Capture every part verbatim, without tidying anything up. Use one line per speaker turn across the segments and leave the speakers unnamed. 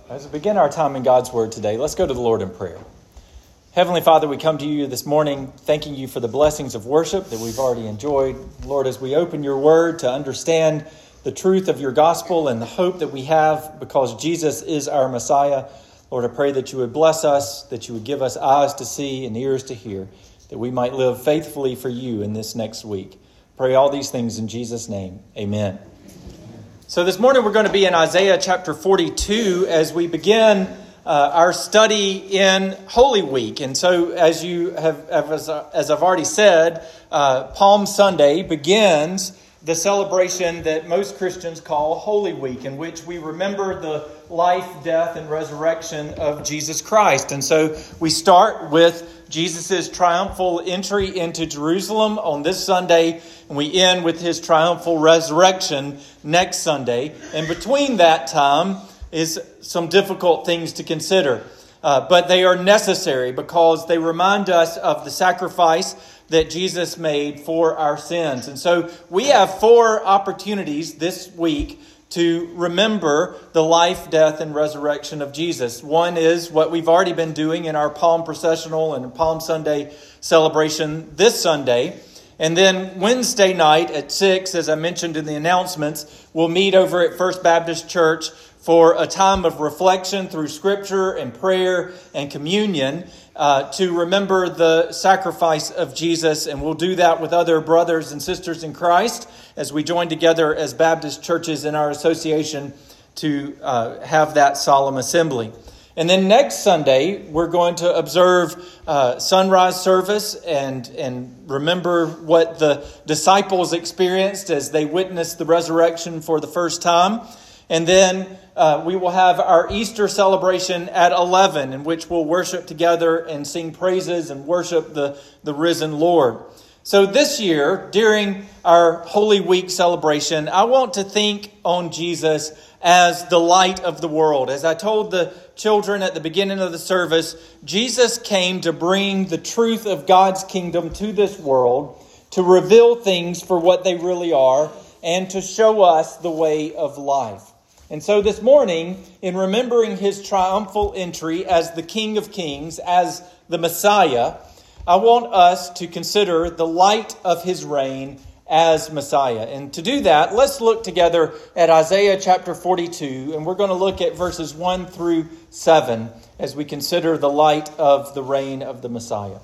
As we begin our time in God's Word today, let's go to the Lord in prayer. Heavenly Father, we come to you this morning thanking you for the blessings of worship that we've already enjoyed. Lord, as we open your Word to understand the truth of your gospel and the hope that we have because Jesus is our Messiah, Lord, I pray that you would bless us, that you would give us eyes to see and ears to hear, that we might live faithfully for you in this next week. Pray all these things in Jesus' name. Amen. So this morning we're going to be in Isaiah chapter forty-two as we begin uh, our study in Holy Week. And so as you have, as, as I've already said, uh, Palm Sunday begins the celebration that most Christians call Holy Week, in which we remember the life, death, and resurrection of Jesus Christ. And so we start with Jesus' triumphal entry into Jerusalem on this Sunday, and we end with his triumphal resurrection next Sunday. And between that time is some difficult things to consider. Uh, but they are necessary because they remind us of the sacrifice that Jesus made for our sins. And so we have four opportunities this week to remember the life, death, and resurrection of Jesus. One is what we've already been doing in our Palm Processional and Palm Sunday celebration this Sunday. And then Wednesday night at six, as I mentioned in the announcements, we'll meet over at First Baptist Church for a time of reflection through Scripture and prayer and communion uh, to remember the sacrifice of Jesus. And we'll do that with other brothers and sisters in Christ as we join together as Baptist churches in our association to uh, have that solemn assembly. And then next Sunday, we're going to observe uh, sunrise service and, and remember what the disciples experienced as they witnessed the resurrection for the first time. And then uh, we will have our Easter celebration at eleven, in which we'll worship together and sing praises and worship the, the risen Lord. So this year, during our Holy Week celebration, I want to think on Jesus as the light of the world. As I told the children at the beginning of the service, Jesus came to bring the truth of God's kingdom to this world, to reveal things for what they really are, and to show us the way of life. And so this morning, in remembering his triumphal entry as the King of Kings, as the Messiah, I want us to consider the light of his reign as Messiah. And to do that, let's look together at Isaiah chapter forty-two, and we're going to look at verses one through seven as we consider the light of the reign of the Messiah.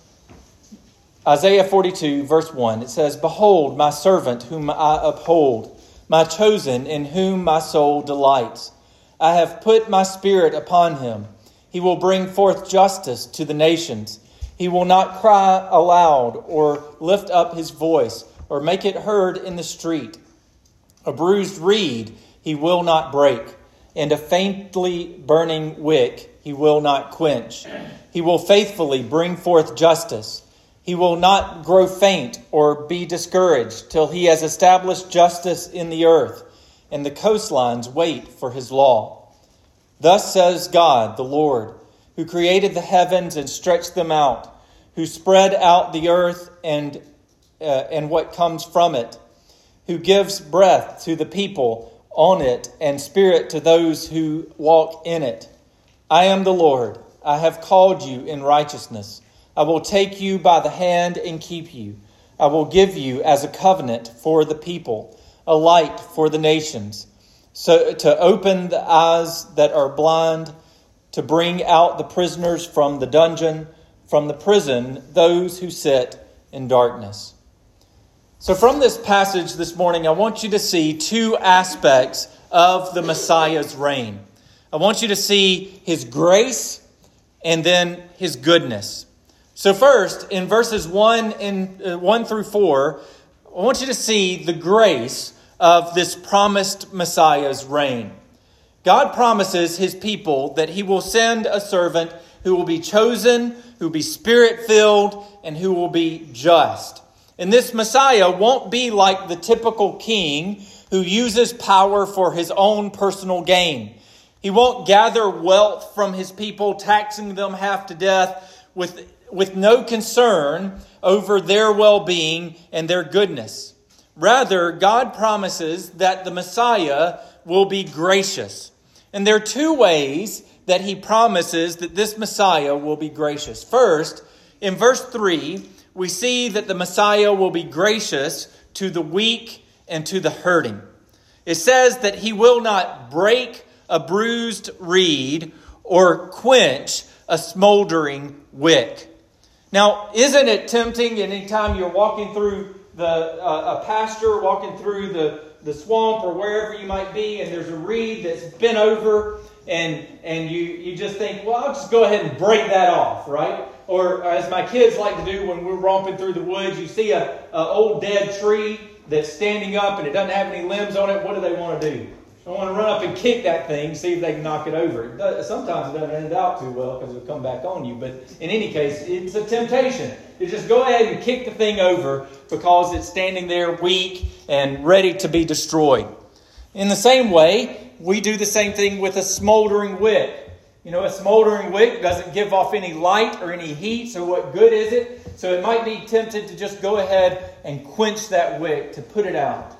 Isaiah forty-two, verse one, it says, "Behold, my servant whom I uphold, my chosen in whom my soul delights. I have put my spirit upon him. He will bring forth justice to the nations. He will not cry aloud or lift up his voice or make it heard in the street. A bruised reed he will not break, and a faintly burning wick he will not quench. He will faithfully bring forth justice. He will not grow faint or be discouraged till he has established justice in the earth, and the coastlines wait for his law. Thus says God, the Lord, who created the heavens and stretched them out, who spread out the earth and uh, and what comes from it, who gives breath to the people on it and spirit to those who walk in it. I am the Lord. I have called you in righteousness. I will take you by the hand and keep you. I will give you as a covenant for the people, a light for the nations, so to open the eyes that are blind, to bring out the prisoners from the dungeon, from the prison, those who sit in darkness." So from this passage this morning, I want you to see two aspects of the Messiah's reign. I want you to see his grace and then his goodness. So first, in verses one and uh, one through four, I want you to see the grace of this promised Messiah's reign. God promises his people that he will send a servant who will be chosen, who will be spirit-filled, and who will be just. And this Messiah won't be like the typical king who uses power for his own personal gain. He won't gather wealth from his people, taxing them half to death with, with no concern over their well-being and their goodness. Rather, God promises that the Messiah will be gracious. And there are two ways that he promises that this Messiah will be gracious. First, in verse three, we see that the Messiah will be gracious to the weak and to the hurting. It says that he will not break a bruised reed or quench a smoldering wick. Now, isn't it tempting anytime you're walking through the uh, a pasture, walking through the, the swamp or wherever you might be, and there's a reed that's bent over, and and you, you just think, well, I'll just go ahead and break that off, right? Or as my kids like to do when we're romping through the woods, you see a, a old dead tree that's standing up and it doesn't have any limbs on it. What do they want to do? They want to run up and kick that thing, see if they can knock it over. It does, sometimes it doesn't end out too well because it'll come back on you. But in any case, it's a temptation to just go ahead and kick the thing over because it's standing there weak and ready to be destroyed. In the same way, we do the same thing with a smoldering wick. You know, a smoldering wick doesn't give off any light or any heat, so what good is it? So it might be tempted to just go ahead and quench that wick, to put it out.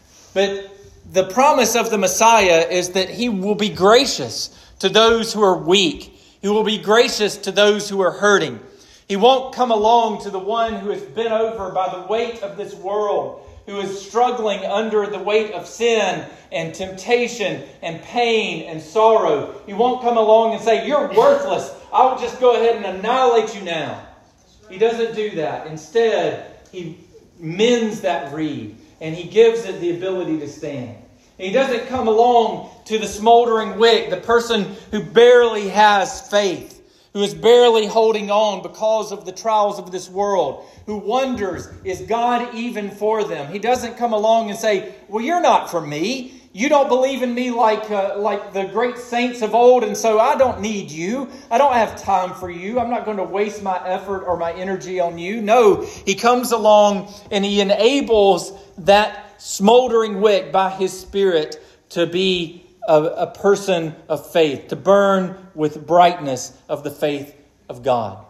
But the promise of the Messiah is that he will be gracious to those who are weak. He will be gracious to those who are hurting. He won't come along to the one who is bent over by the weight of this world, who is struggling under the weight of sin and temptation and pain and sorrow. He won't come along and say, you're worthless. I will just go ahead and annihilate you now. He doesn't do that. Instead, he mends that reed and he gives it the ability to stand. And he doesn't come along to the smoldering wick, the person who barely has faith, who is barely holding on because of the trials of this world, who wonders, is God even for them? He doesn't come along and say, well, you're not for me. You don't believe in me like uh, like the great saints of old, and so I don't need you. I don't have time for you. I'm not going to waste my effort or my energy on you. No, he comes along and he enables that smoldering wick by his Spirit to be a, a person of faith, to burn with brightness of the faith of God.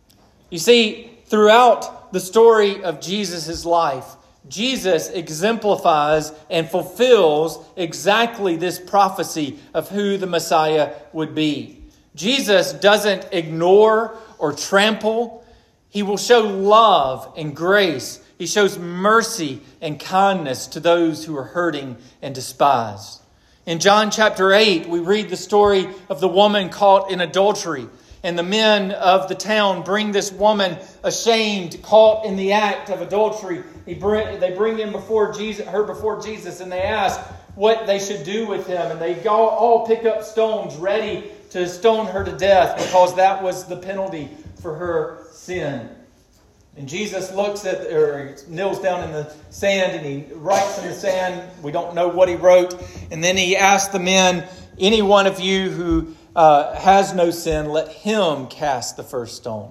You see, throughout the story of Jesus' life, Jesus exemplifies and fulfills exactly this prophecy of who the Messiah would be. Jesus doesn't ignore or trample. He will show love and grace. He shows mercy and kindness to those who are hurting and despised. In John chapter eight, we read the story of the woman caught in adultery. And the men of the town bring this woman ashamed, caught in the act of adultery. They bring, they bring him before Jesus, her before Jesus, and they ask what they should do with him. And they all, all pick up stones ready to stone her to death because that was the penalty for her sin. And Jesus looks at, or kneels down in the sand and he writes in the sand. We don't know what he wrote. And then he asks the men, any one of you who Uh, has no sin, let him cast the first stone.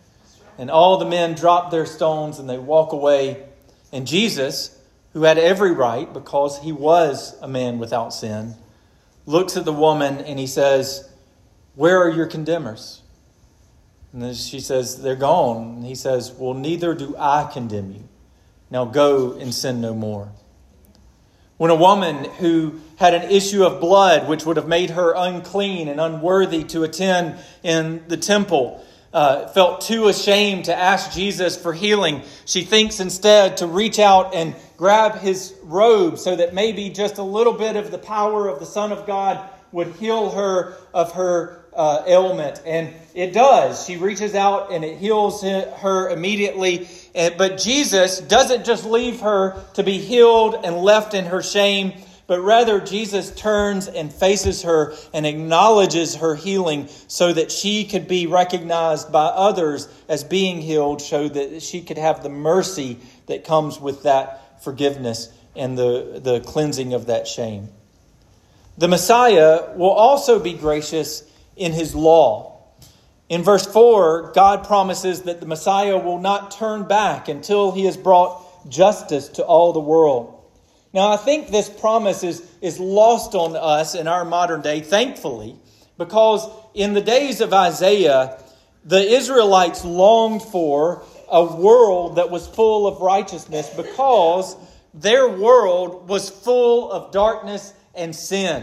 And all the men drop their stones and they walk away. And Jesus, who had every right because he was a man without sin, looks at the woman and he says, where are your condemners? And then she says, they're gone. And he says, well, neither do I condemn you. Now go and sin no more. When a woman who had an issue of blood, which would have made her unclean and unworthy to attend in the temple, uh, felt too ashamed to ask Jesus for healing, she thinks instead to reach out and grab his robe so that maybe just a little bit of the power of the Son of God would heal her of her uh, ailment. And it does. She reaches out and it heals her immediately. But Jesus doesn't just leave her to be healed and left in her shame, but rather Jesus turns and faces her and acknowledges her healing so that she could be recognized by others as being healed, so that she could have the mercy that comes with that forgiveness and the, the cleansing of that shame. The Messiah will also be gracious in his law. In verse four, God promises that the Messiah will not turn back until he has brought justice to all the world. Now, I think this promise is, is lost on us in our modern day, thankfully, because in the days of Isaiah, the Israelites longed for a world that was full of righteousness because their world was full of darkness and sin.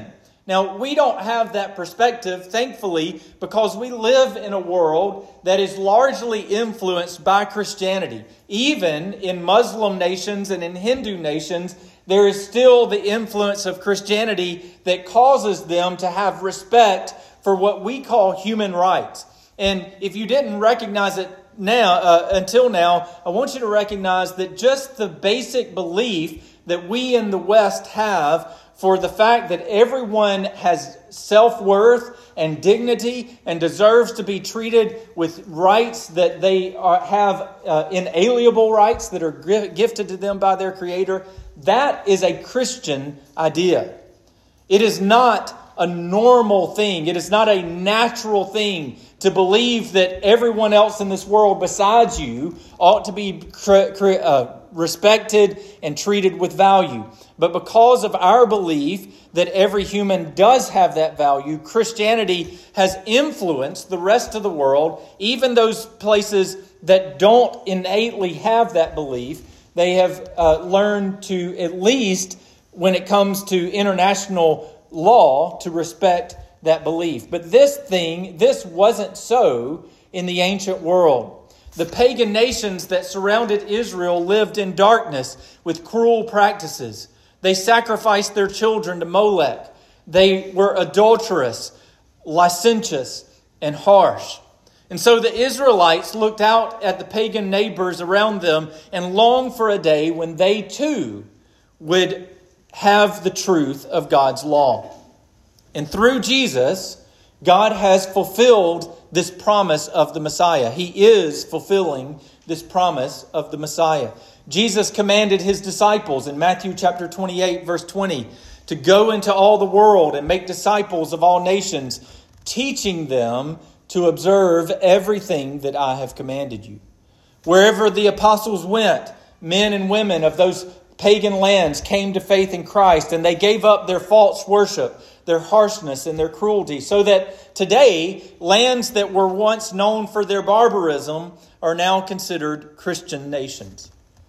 Now, we don't have that perspective, thankfully, because we live in a world that is largely influenced by Christianity. Even in Muslim nations and in Hindu nations, there is still the influence of Christianity that causes them to have respect for what we call human rights. And if you didn't recognize it now, uh, until now, I want you to recognize that just the basic belief that we in the West have for the fact that everyone has self-worth and dignity and deserves to be treated with rights that they are, have uh, inalienable rights that are gifted to them by their Creator, that is a Christian idea. It is not a normal thing. It is not a natural thing to believe that everyone else in this world besides you ought to be cre- cre- uh, respected and treated with value. But because of our belief that every human does have that value, Christianity has influenced the rest of the world, even those places that don't innately have that belief. They have uh, learned to, at least when it comes to international law, to respect that belief. But this thing, this wasn't so in the ancient world. The pagan nations that surrounded Israel lived in darkness with cruel practices. They sacrificed their children to Molech. They were adulterous, licentious, and harsh. And so the Israelites looked out at the pagan neighbors around them and longed for a day when they too would have the truth of God's law. And through Jesus, God has fulfilled this promise of the Messiah. He is fulfilling this promise of the Messiah. Jesus commanded his disciples in Matthew chapter twenty-eight, verse twenty, to go into all the world and make disciples of all nations, teaching them to observe everything that I have commanded you. Wherever the apostles went, men and women of those pagan lands came to faith in Christ, and they gave up their false worship, their harshness, and their cruelty, so that today, lands that were once known for their barbarism are now considered Christian nations.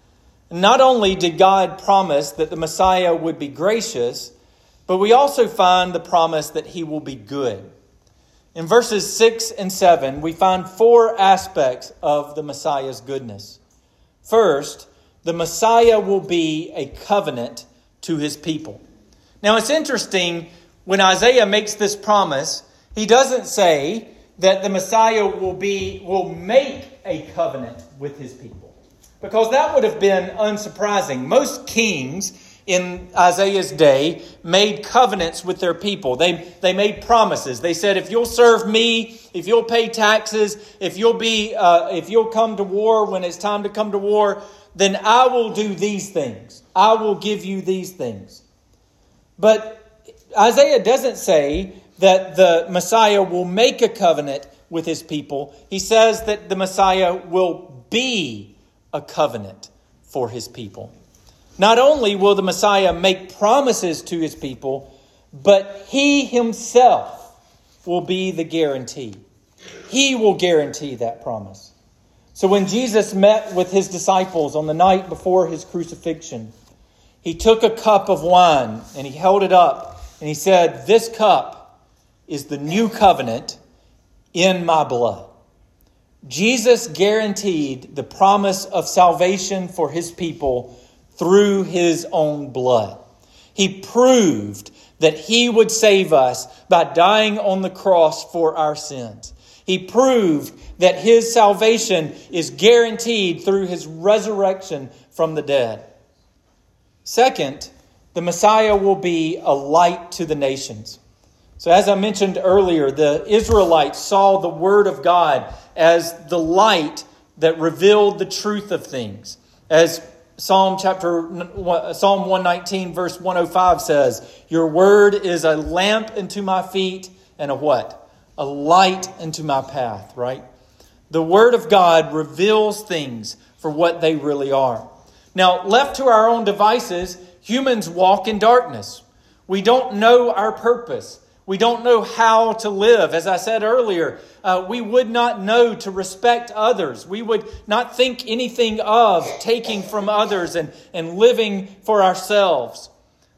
Not only did God promise that the Messiah would be gracious, but we also find the promise that he will be good. In verses six and seven, we find four aspects of the Messiah's goodness. First, the Messiah will be a covenant to his people. Now, it's interesting, when Isaiah makes this promise, he doesn't say that the Messiah will be will make a covenant with his people, because that would have been unsurprising. Most kings in Isaiah's day made covenants with their people. They, they made promises. They said, if you'll serve me, if you'll pay taxes, if you'll be, uh, if you'll come to war when it's time to come to war, then I will do these things. I will give you these things. But Isaiah doesn't say that the Messiah will make a covenant with his people. He says that the Messiah will be a covenant for his people. Not only will the Messiah make promises to his people, but he himself will be the guarantee. He will guarantee that promise. So when Jesus met with his disciples on the night before his crucifixion, he took a cup of wine and he held it up and he said, "This cup is the new covenant in my blood." Jesus guaranteed the promise of salvation for his people through his own blood. He proved that he would save us by dying on the cross for our sins. He proved that his salvation is guaranteed through his resurrection from the dead. Second, the Messiah will be a light to the nations. So as I mentioned earlier, the Israelites saw the Word of God as the light that revealed the truth of things. As Psalm chapter Psalm one nineteen verse one oh five says, "Your word is a lamp unto my feet and a what? A light unto my path," right? The Word of God reveals things for what they really are. Now, left to our own devices, humans walk in darkness. We don't know our purpose. We don't know how to live. As I said earlier, uh, we would not know to respect others. We would not think anything of taking from others and, and living for ourselves.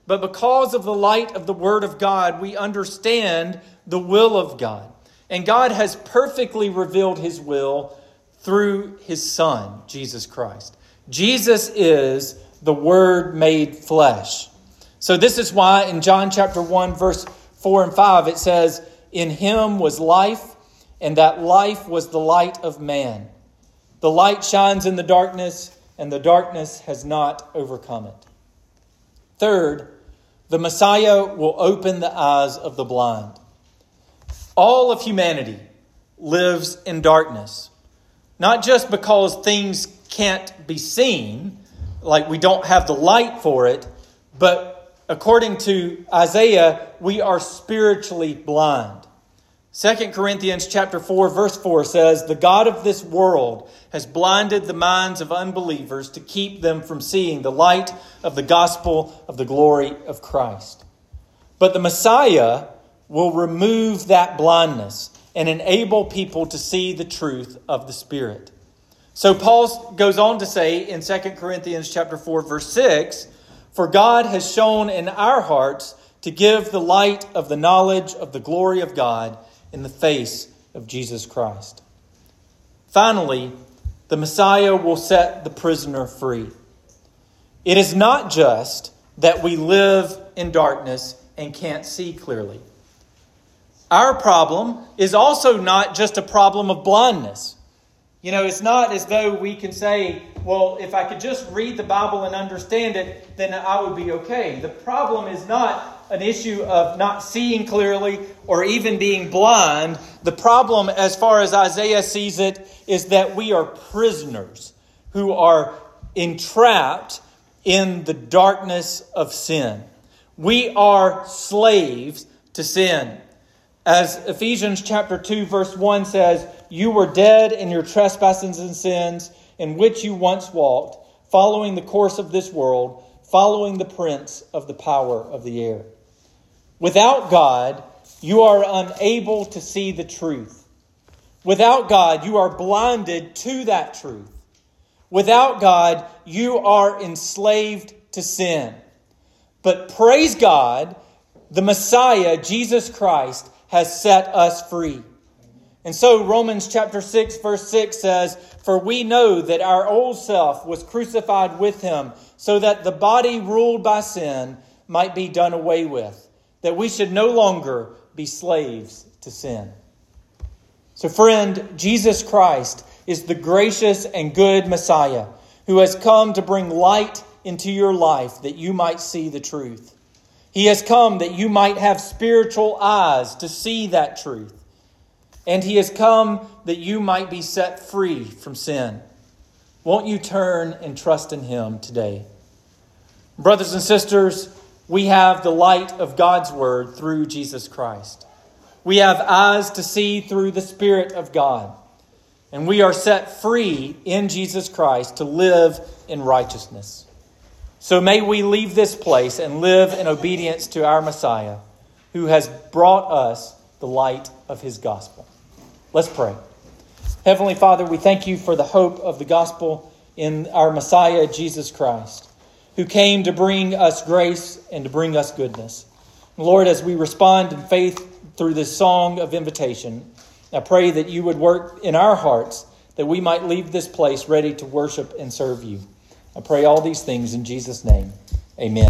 but because of the light of the Word of God, we understand the will of God. And God has perfectly revealed His will through His Son, Jesus Christ. Jesus is the Word made flesh. So this is why in John chapter one, verse four and five, it says, "In Him was life, and that life was the light of man. The light shines in the darkness, and the darkness has not overcome it." Third, the Messiah will open the eyes of the blind. All of humanity lives in darkness, not just because things can't be seen, like we don't have the light for it, but according to Isaiah, we are spiritually blind. Second Corinthians chapter four, verse four says, "The God of this world has blinded the minds of unbelievers to keep them from seeing the light of the gospel of the glory of Christ." But the Messiah will remove that blindness and enable people to see the truth of the Spirit. So Paul goes on to say in Second Corinthians chapter four, verse six, "For God has shone in our hearts to give the light of the knowledge of the glory of God in the face of Jesus Christ." Finally, the Messiah will set the prisoner free. It is not just that we live in darkness and can't see clearly. Our problem is also not just a problem of blindness. You know, it's not as though we can say, well, if I could just read the Bible and understand it, then I would be okay. The problem is not an issue of not seeing clearly or even being blind. The problem, as far as Isaiah sees it, is that we are prisoners who are entrapped in the darkness of sin. We are slaves to sin. As Ephesians chapter two, verse one says, "You were dead in your trespasses and sins, in which you once walked, following the course of this world, following the prince of the power of the air." Without God, you are unable to see the truth. Without God, you are blinded to that truth. Without God, you are enslaved to sin. But praise God, the Messiah, Jesus Christ, has set us free. And so Romans chapter six, verse six says, "For we know that our old self was crucified with Him, so that the body ruled by sin might be done away with, that we should no longer be slaves to sin." So friend, Jesus Christ is the gracious and good Messiah who has come to bring light into your life that you might see the truth. He has come that you might have spiritual eyes to see that truth. And He has come that you might be set free from sin. Won't you turn and trust in Him today? Brothers and sisters, we have the light of God's Word through Jesus Christ. We have eyes to see through the Spirit of God. And we are set free in Jesus Christ to live in righteousness. So may we leave this place and live in obedience to our Messiah, who has brought us the light of His gospel. Let's pray. Heavenly Father, we thank You for the hope of the gospel in our Messiah, Jesus Christ, who came to bring us grace and to bring us goodness. Lord, as we respond in faith through this song of invitation, I pray that You would work in our hearts, that we might leave this place ready to worship and serve You. I pray all these things in Jesus' name. Amen.